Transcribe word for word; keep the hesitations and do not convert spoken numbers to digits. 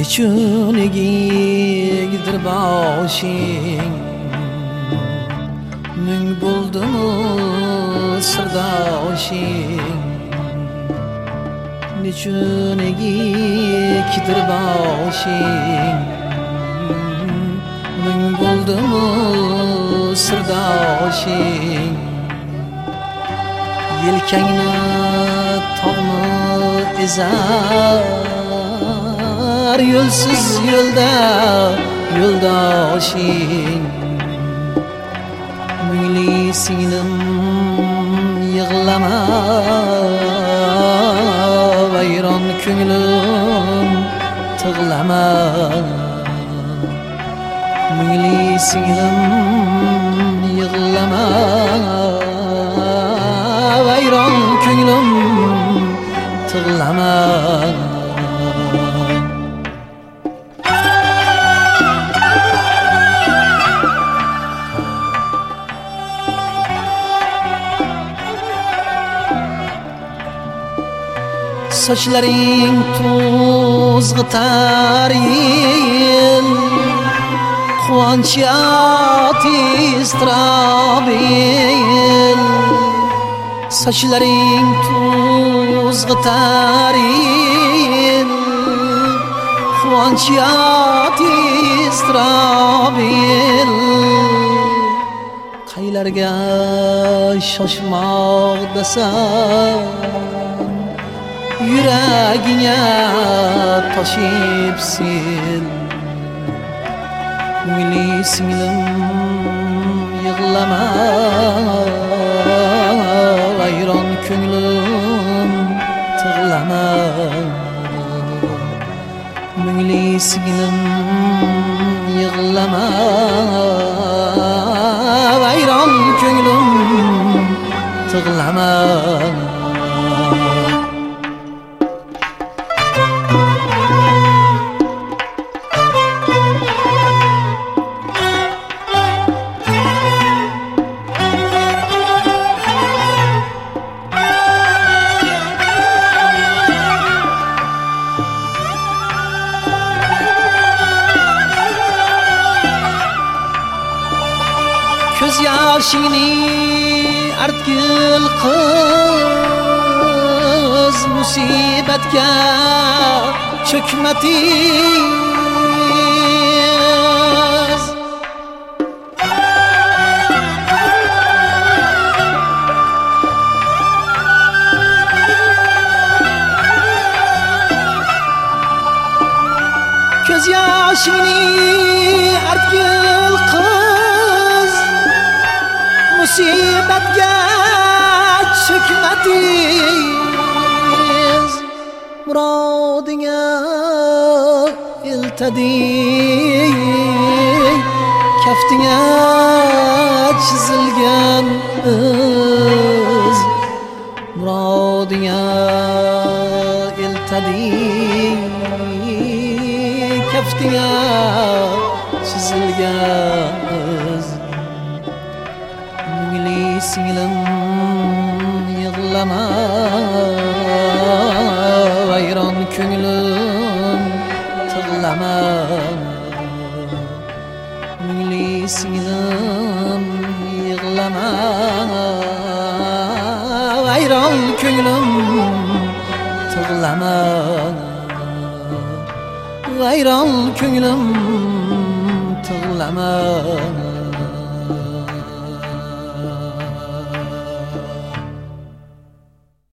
Nechun egikdir boshing Ming bo'ldimu sirdoshing Nechun egikdir boshing Ming bo'ldimu sirdoshing Yelkangni tog'ni ezar Yo'lsiz yo'lda yo'ldoshing Mungli singlim yig'lama Vayron ko'nglim tig'lama Mungli singlim yig'lama Vayron ko'nglim tig'lama Sochlaring to'zg'itar yel Quvonch iztirob el Sochlaring to'zg'itar yel Quvonch iztirob el Qaylarga shoshmoqdasan Yuragingga toshib sil Mungli singlim yig'lama Vayron ko'nglim tig'lama Mungli singlim yig'lama Vayron ko'nglim tig'lama Ko'z yoshingni artgil qiz musibatga cho'kmatiz Ko'z yoshingni artgil qiz musibatga cho'kmatiz Murodingga iltading Kaftingga chizilgan iz Murodingga iltading Kaftingga chizilgan iz Mungli singlim yig'lama Vayron ko'nglim tig'lama Mungli singlim yig'lama Vayron ko'nglim tig'lama Vayron ko'nglim tig'lama